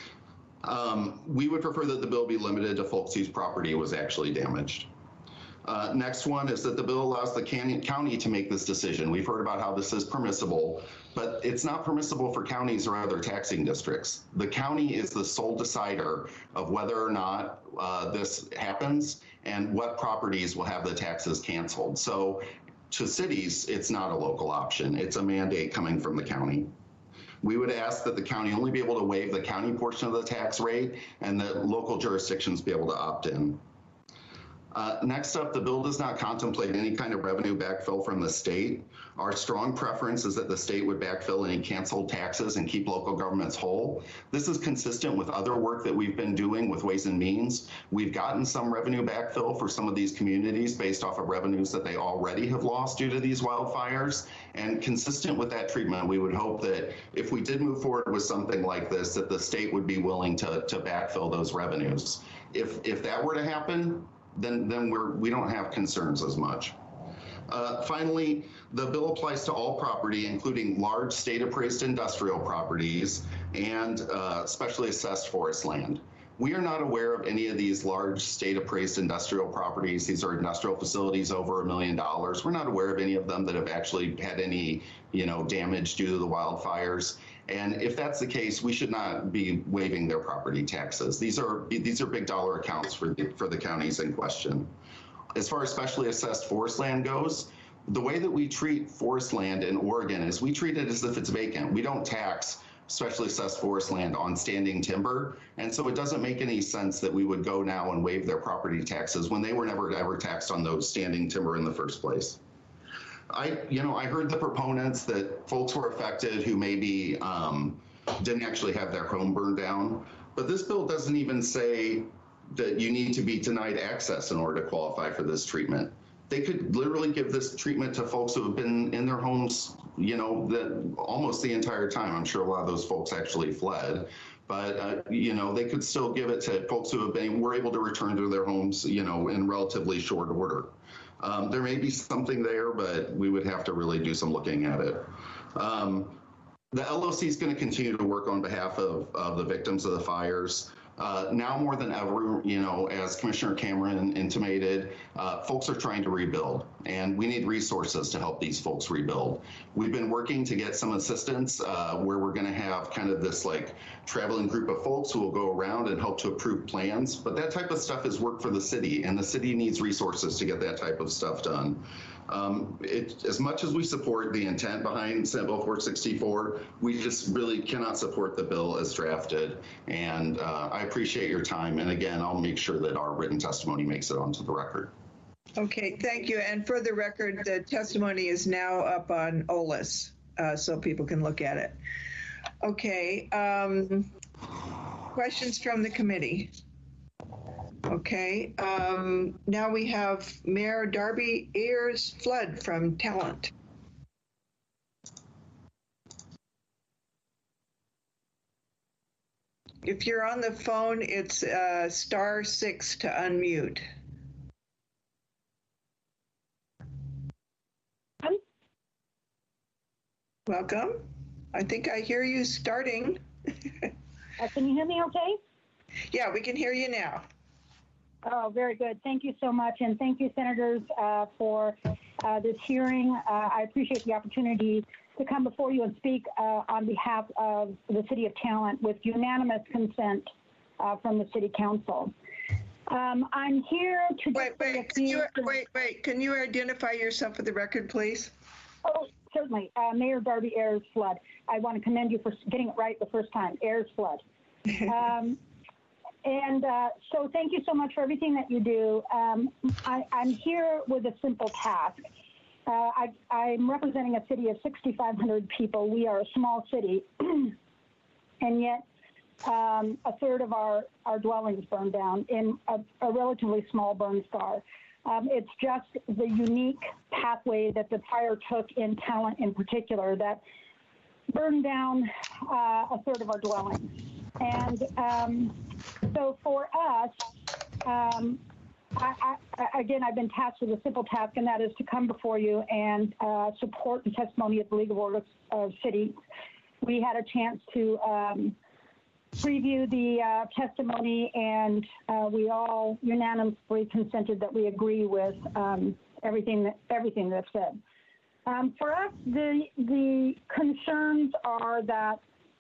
Um, we would prefer that the bill be limited to folks whose property was actually damaged. Uh, next one is that the bill allows the county to make this decision. We've heard about how this is permissible, but it's not permissible for counties or other taxing districts. The county is the sole decider of whether or not uh, this happens and what properties will have the taxes canceled. So to cities, it's not a local option. It's a mandate coming from the county. We would ask that the county only be able to waive the county portion of the tax rate and that local jurisdictions be able to opt in. Uh, next up, the bill does not contemplate any kind of revenue backfill from the state. Our strong preference is that the state would backfill any canceled taxes and keep local governments whole. This is consistent with other work that we've been doing with Ways and Means. We've gotten some revenue backfill for some of these communities based off of revenues that they already have lost due to these wildfires. And consistent with that treatment, we would hope that if we did move forward with something like this, that the state would be willing to, to backfill those revenues. If, if that were to happen, then, then we're, we don't have concerns as much. Uh, finally, the bill applies to all property, including large state-appraised industrial properties and uh, specially assessed forest land. We are not aware of any of these large state-appraised industrial properties. These are industrial facilities over a million dollars. We're not aware of any of them that have actually had any, you know, damage due to the wildfires. And if that's the case, we should not be waiving their property taxes. These are these are big dollar accounts for the, for the counties in question. As far as specially assessed forest land goes, The way that we treat forest land in Oregon is we treat it as if it's vacant. We don't tax specially assessed forest land on standing timber. And so it doesn't make any sense that we would go now and waive their property taxes when they were never ever taxed on those standing timber in the first place. I, you know, I heard the proponents that folks were affected who maybe um, didn't actually have their home burned down, but this bill doesn't even say that you need to be denied access in order to qualify for this treatment. They could literally give this treatment to folks who have been in their homes, you know, the, almost the entire time. I'm sure a lot of those folks actually fled, but, uh, you know, they could still give it to folks who have been, were able to return to their homes, you know, in relatively short order. Um, there may be something there, but we would have to really do some looking at it. Um, the L O C is going to continue to work on behalf of, of the victims of the fires. Uh, now more than ever, you know, as Commissioner Cameron intimated, uh, folks are trying to rebuild, and we need resources to help these folks rebuild. We've been working to get some assistance uh, where we're going to have kind of this like traveling group of folks who will go around and help to approve plans, but that type of stuff is work for the city, and the city needs resources to get that type of stuff done. Um, it, as much as we support the intent behind Senate Bill four sixty-four, we just really cannot support the bill as drafted. And uh, I appreciate your time. And again, I'll make sure that our written testimony makes it onto the record. Okay, thank you. And for the record, the testimony is now up on O L I S, uh, so people can look at it. Okay, um, questions from the committee? Okay, um, now we have Mayor Darby Ayers Flood from Talent. If you're on the phone, it's uh, star six to unmute. Welcome. I think I hear you starting. uh, can you hear me okay? Yeah, we can hear you now. Oh, very good. Thank you so much. And thank you, Senators, uh, for uh, this hearing. Uh, I appreciate the opportunity to come before you and speak uh, on behalf of the City of Talent with unanimous consent uh, from the City Council. Um, I'm here to... Wait, wait, can you, wait, wait. Can you identify yourself for the record, please? Oh, certainly. Uh, Mayor Darby Ayers Flood. I want to commend you for getting it right the first time. Ayers Flood. Um, And uh, so thank you so much for everything that you do. Um, I, I'm here with a simple task. Uh, I, I'm representing a city of sixty-five hundred people. We are a small city, and yet um, a third of our, our dwellings burned down in a, a relatively small burn scar. Um, it's just the unique pathway that the fire took in Talent in particular that burned down uh, a third of our dwellings. And um, so for us, um, I, I, again, I've been tasked with a simple task, and that is to come before you and uh, support the testimony of the League of Oregon of Cities. We had a chance to um, preview the uh, testimony, and uh, we all unanimously consented that we agree with um, everything that everything that's said. Um, for us, the the concerns are that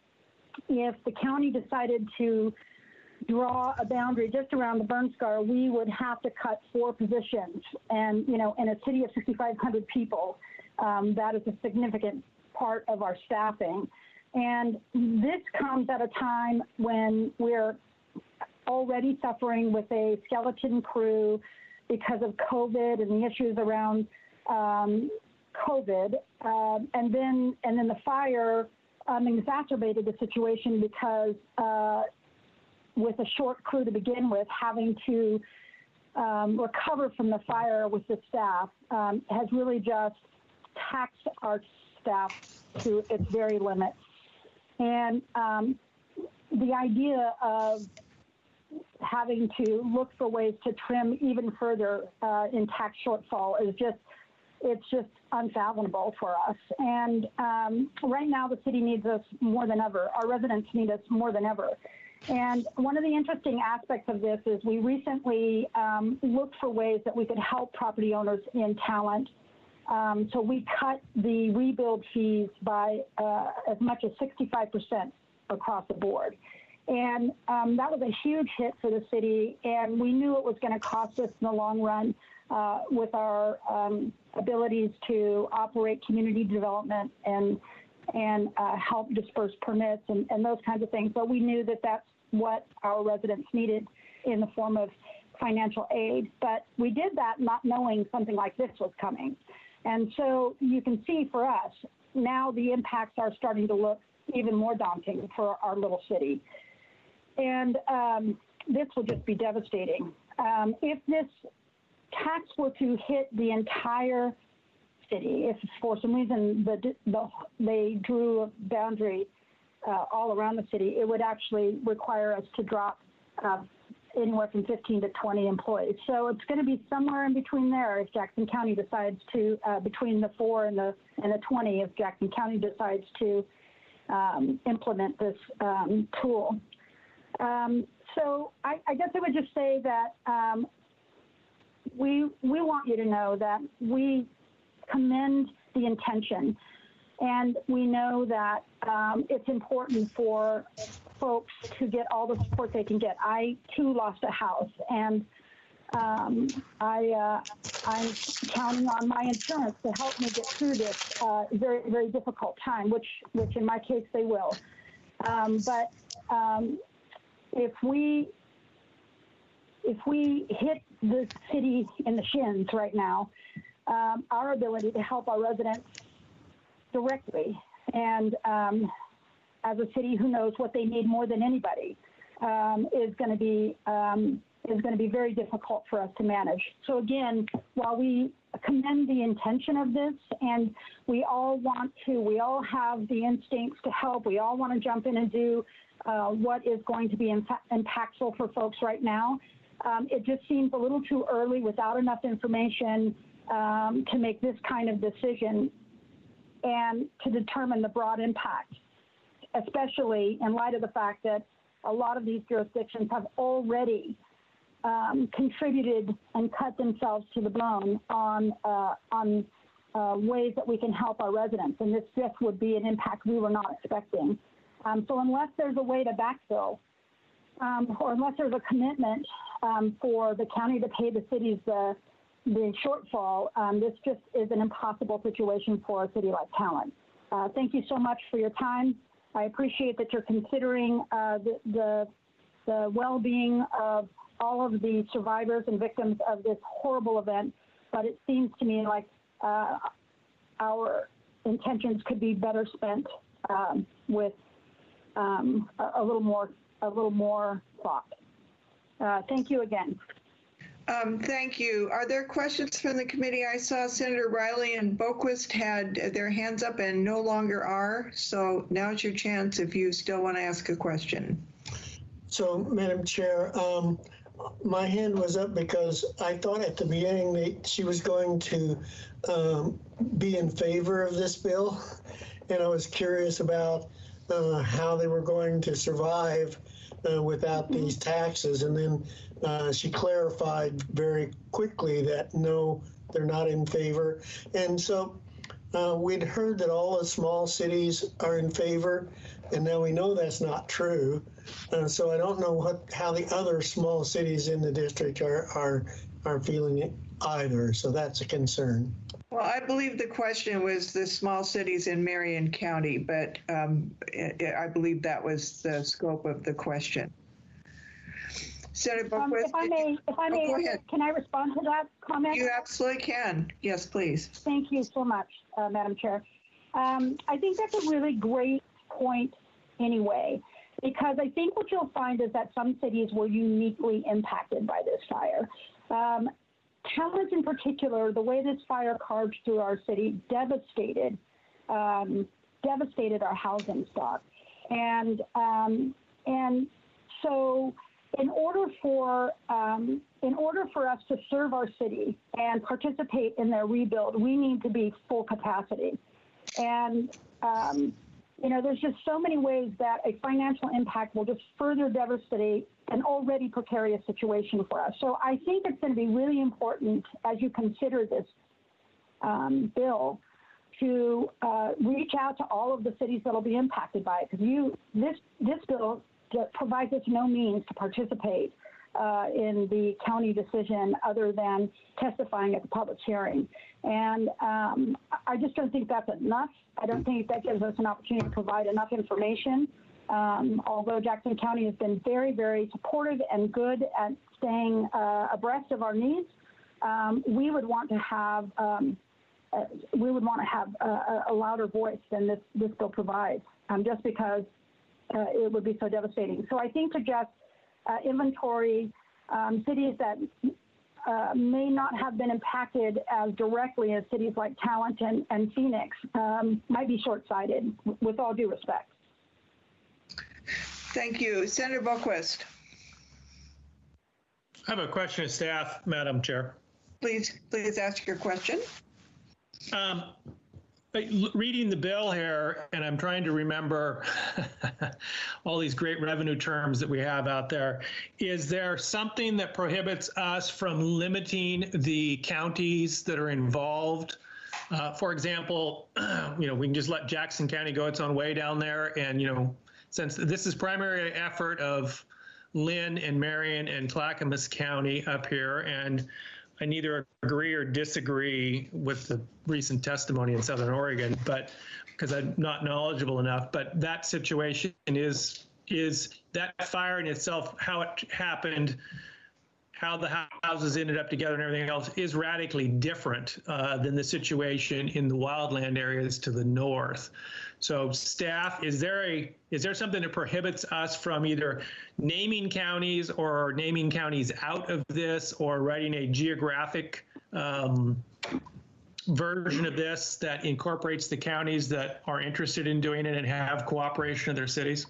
if the county decided to draw a boundary just around the burn scar, we would have to cut four positions. And, you know, in a city of sixty-five hundred people, um, that is a significant part of our staffing. And this comes at a time when we're already suffering with a skeleton crew because of COVID and the issues around um, COVID. Uh, and then, and then the fire Um, exacerbated the situation because uh, with a short crew to begin with, having to um, recover from the fire with the staff um, has really just taxed our staff to its very limit. And um, the idea of having to look for ways to trim even further uh, in tax shortfall is just it's just unfathomable for us. And um, right now, the city needs us more than ever. Our residents need us more than ever. And one of the interesting aspects of this is we recently um, looked for ways that we could help property owners in Talent. Um, so we cut the rebuild fees by uh, as much as sixty-five percent across the board. And um, that was a huge hit for the city, and we knew it was going to cost us in the long run uh, with our um, abilities to operate community development and and uh, help disperse permits and, and those kinds of things. But we knew that that's what our residents needed in the form of financial aid. But we did that not knowing something like this was coming. And so you can see for us, now the impacts are starting to look even more daunting for our little city. And um, this will just be devastating. Um, if this tax were to hit the entire city, if for some reason the, the, they drew a boundary uh, all around the city, it would actually require us to drop uh, anywhere from fifteen to twenty employees. So it's going to be somewhere in between there if Jackson County decides to, uh, between the four and the, and the twenty, if Jackson County decides to um, implement this um, tool. Um, so I, I guess I would just say that um, we we want you to know that we commend the intention, and we know that um, it's important for folks to get all the support they can get. I too lost a house, and um, I uh, I'm counting on my insurance to help me get through this uh, very very difficult time, which which in my case they will. Um, but um, if we if we hit the city in the shins right now, um, our ability to help our residents directly and um, as a city who knows what they need more than anybody um, is going to be um, is going to be very difficult for us to manage. So again, while we commend the intention of this, and we all want to, we all have the instincts to help. We all want to jump in and do uh, what is going to be impa- impactful for folks right now. Um, it just seems a little too early without enough information um, to make this kind of decision and to determine the broad impact, especially in light of the fact that a lot of these jurisdictions have already um, contributed and cut themselves to the bone on uh, on uh, ways that we can help our residents. And this just would be an impact we were not expecting. Um, so unless there's a way to backfill, um, or unless there's a commitment um, for the county to pay the cities the the shortfall, um, this just is an impossible situation for a city like Talent. Uh, thank you so much for your time. I appreciate that you're considering uh, the, the, the well-being of all of the survivors and victims of this horrible event, but it seems to me like uh, our intentions could be better spent um, with um, a, a little more a little more thought. Uh, thank you again. Um, thank you. Are there questions from the committee? I saw Senator Riley and Boquist had their hands up and no longer are. So now's your chance if you still want to ask a question. So, Madam Chair, um, my hand was up because I thought at the beginning that she was going to um, be in favor of this bill. And I was curious about uh, how they were going to survive uh, without these taxes. And then Uh, she clarified very quickly that no, they're not in favor. And so uh, we'd heard that all the small cities are in favor, and now we know that's not true. Uh, so I don't know what how the other small cities in the district are are are feeling it either. So that's a concern. Well, I believe the question was the small cities in Marion County, but um, I, I believe that was the scope of the question. Senator Um, Boquist, if I may, if I may, oh, go ahead. Can I respond to that comment? You absolutely can. Yes, please. Thank you so much, uh, Madam Chair. Um, I think that's a really great point anyway, because I think what you'll find is that some cities were uniquely impacted by this fire. Um, Talent in particular, the way this fire carved through our city devastated, um, devastated our housing stock. And, um, and so, In order for um, in order for us to serve our city and participate in their rebuild, we need to be full capacity. And um, you know, there's just so many ways that a financial impact will just further devastate an already precarious situation for us. So I think it's going to be really important as you consider this um, bill to uh, reach out to all of the cities that will be impacted by it, because you this this bill that provides us no means to participate uh, in the county decision other than testifying at the public hearing. And um, I just don't think that's enough. I don't think that gives us an opportunity to provide enough information. Um, although Jackson County has been very, very supportive and good at staying uh, abreast of our needs, um, we would want to have um, uh, we would want to have a, a louder voice than this this bill provides, um, just because uh, it would be so devastating. So I think to just uh, inventory um, cities that uh, may not have been impacted as directly as cities like Talent and, and Phoenix um, might be short-sighted, with all due respect. Thank you. Senator Boquist. I have a question of staff, Madam Chair. Please, please ask your question. Um, reading the bill here, and I'm trying to remember all these great revenue terms that we have out there. Is there something that prohibits us from limiting the counties that are involved? Uh, for example, you know, we can just let Jackson County go its own way down there, and you know, since this is primary effort of Lynn and Marion and Clackamas County up here, and I neither agree or disagree with the recent testimony in Southern Oregon, but because I'm not knowledgeable enough, but that situation is, is that fire in itself, how it happened, how the houses ended up together and everything else is radically different uh, than the situation in the wildland areas to the north. So staff, is there a is there something that prohibits us from either naming counties or naming counties out of this, or writing a geographic um, version of this that incorporates the counties that are interested in doing it and have cooperation of their cities?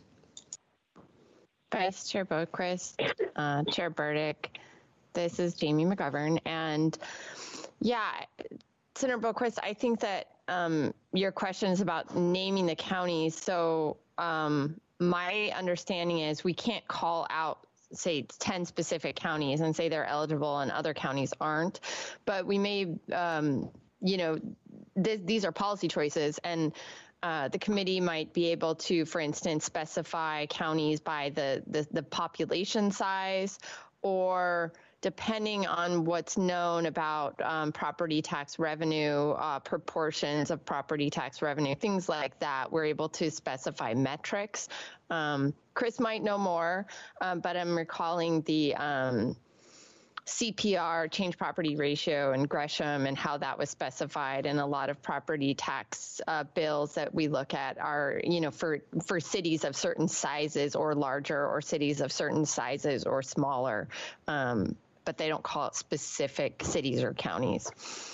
Vice Chair Boquist, uh, Chair Burdick, this is Jamie McGovern, and yeah, Senator Boquist, I think that um, your question is about naming the counties. So um, my understanding is we can't call out, say, ten specific counties and say they're eligible and other counties aren't. But we may, um, you know, th these are policy choices, and uh, the committee might be able to, for instance, specify counties by the, the, the population size, or depending on what's known about um, property tax revenue, uh, proportions of property tax revenue, things like that, we're able to specify metrics. Um, Chris might know more, um, but I'm recalling the um, C P R, change property ratio, and Gresham, and how that was specified in a lot of property tax uh, bills that we look at are, you know, for, for cities of certain sizes or larger, or cities of certain sizes or smaller. Um, but they don't call it specific cities or counties.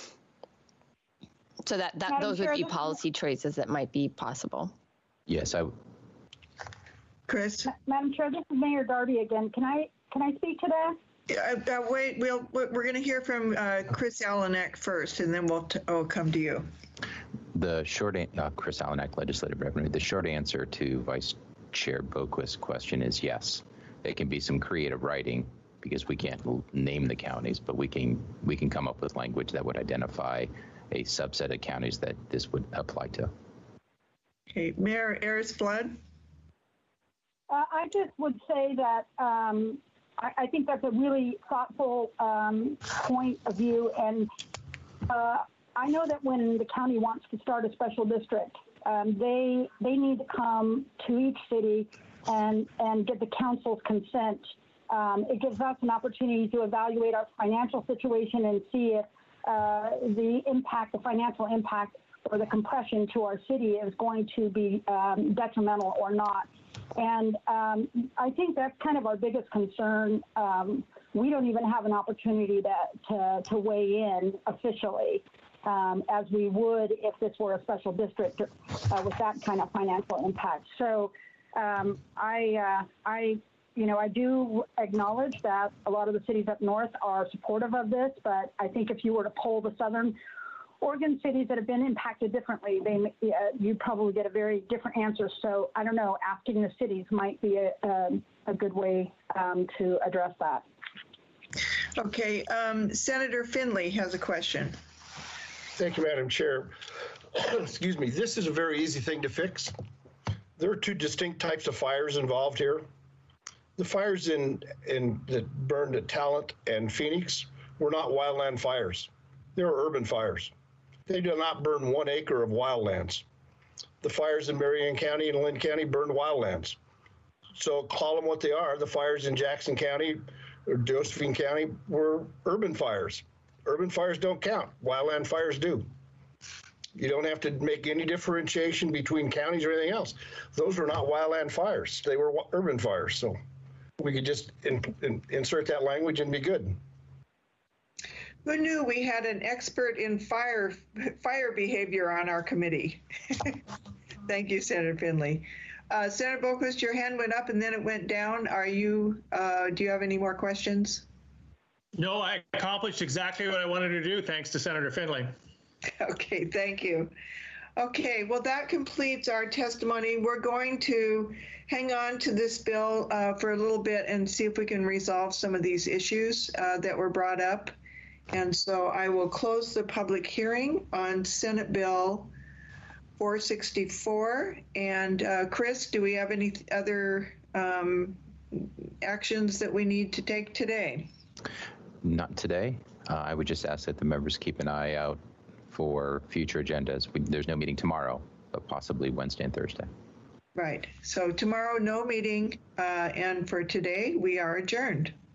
So that, that those would be policy choices that might be possible. Yes, I. Chris? Madam Chair, this is Mayor Darby again. Can I can I speak to that? Uh, uh, wait, we'll, we're going to hear from uh, Chris Alanek first, and then we'll t oh, come to you. The short, uh, Chris Alanek, Legislative Revenue. The short answer to Vice Chair Boquist's question is yes. It can be some creative writing, because we can't name the counties, but we can we can come up with language that would identify a subset of counties that this would apply to. Okay, Mayor Ayers Flood. Uh, I just would say that um, I, I think that's a really thoughtful um, point of view, and uh, I know that when the county wants to start a special district, um, they they need to come to each city and and get the council's consent. Um, it gives us an opportunity to evaluate our financial situation and see if uh, the impact, the financial impact, or the compression to our city is going to be um, detrimental or not. And um, I think that's kind of our biggest concern. Um, we don't even have an opportunity to, to, to weigh in officially um, as we would if this were a special district uh, with that kind of financial impact. So um, I, uh, I You know, I do acknowledge that a lot of the cities up north are supportive of this, but I think if you were to poll the Southern Oregon cities that have been impacted differently, they uh, you'd probably get a very different answer. So I don't know, asking the cities might be a, um, a good way um, to address that. Okay, um, Senator Finley has a question. Thank you, Madam Chair. Excuse me. This is a very easy thing to fix. There are two distinct types of fires involved here. The fires in, in that burned at Talent and Phoenix were not wildland fires. They were urban fires. They did not burn one acre of wildlands. The fires in Marion County and Lynn County burned wildlands. So call them what they are. The fires in Jackson County or Josephine County were urban fires. Urban fires don't count. Wildland fires do. You don't have to make any differentiation between counties or anything else. Those were not wildland fires. They were urban fires. So we could just in, in, insert that language and be good. Who knew we had an expert in fire fire behavior on our committee? Thank you, Senator Finley. Uh, Senator Boquist, your hand went up and then it went down. Are you? Uh, do you have any more questions? No, I accomplished exactly what I wanted to do, thanks to Senator Finley. Okay, thank you. Okay, well, that completes our testimony. We're going to hang on to this bill uh, for a little bit and see if we can resolve some of these issues uh, that were brought up. And so I will close the public hearing on Senate Bill four sixty-four. And uh, Chris, do we have any other um, actions that we need to take today? Not today. Uh, I would just ask that the members keep an eye out for future agendas. We, there's no meeting tomorrow, but possibly Wednesday and Thursday. Right. So tomorrow, no meeting. Uh, and for today, we are adjourned.